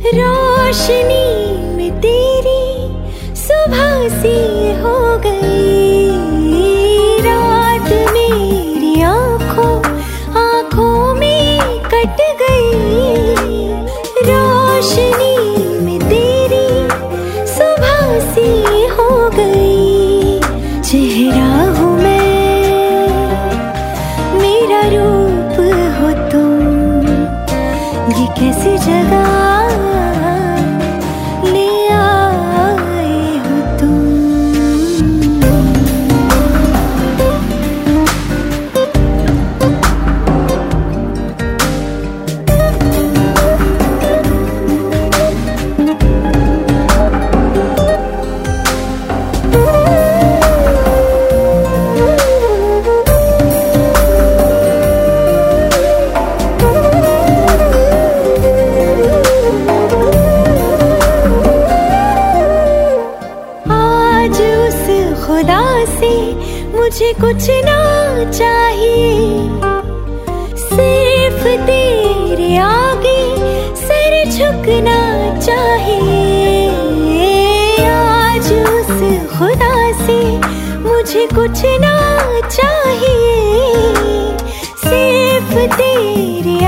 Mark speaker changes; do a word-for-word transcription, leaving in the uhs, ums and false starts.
Speaker 1: रोशनी में तेरी सुबह सी हो गई, रात मेरी आंखों आंखों में कट गई। रोशनी में तेरी सुबह सी हो गई, चेहरा हूँ मैं, मेरा रूप हो तुम, ये कैसी जगह खुदा से मुझे कुछ ना चाहिए, सिर्फ तेरे आगे सर झुकना चाहिए। आज उस खुदा से मुझे कुछ ना चाहिए, सिर्फ तेरे